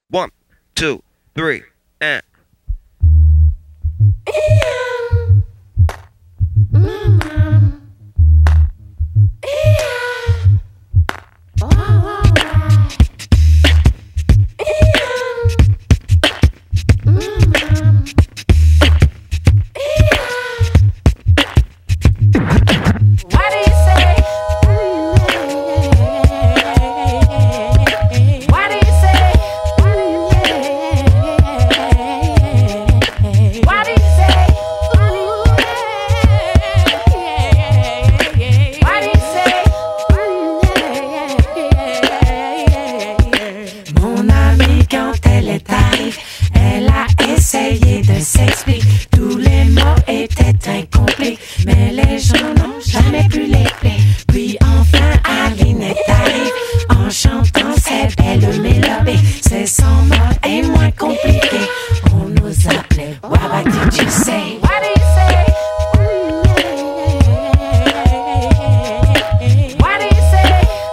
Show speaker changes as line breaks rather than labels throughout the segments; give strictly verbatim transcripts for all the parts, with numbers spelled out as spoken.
One, two, three, and.
Elle a essayé de s'expliquer, tous les mots étaient incomplets, mais les gens n'ont jamais pu les plaire. Puis enfin Aline est arrivée en chantant ses belles mélodies. C'est sans mots et moins compliqué. On nous appelait What did you say? What did you say? What did you say?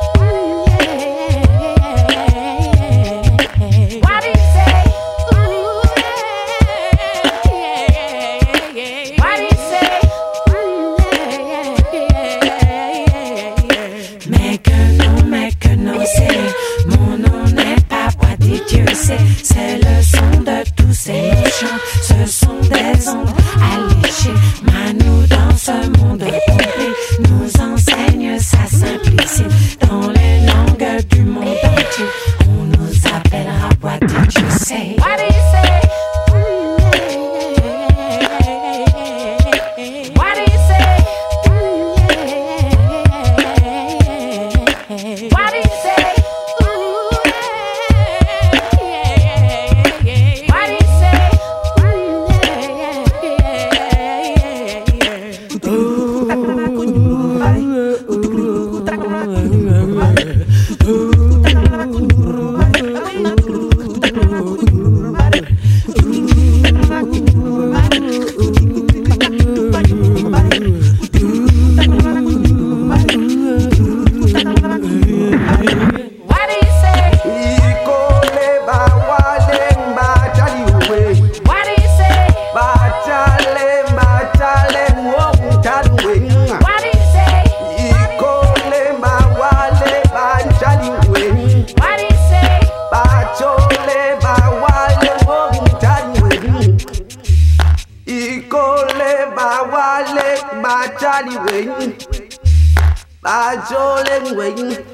What did you say? Mais que non, mais que non, c'est mon nom n'est pas What did you say? C'est le son de tous ces mots chants. Ce sont des ondes alléchées. Manu dans ce monde complet nous enseigne sa simplicité. Dans les langues du monde entier, on nous appellera What did you say? What did you say? What did you say? What did you say? What did you say?
Ba Charlie Wayne, Ba Jolene Wayne.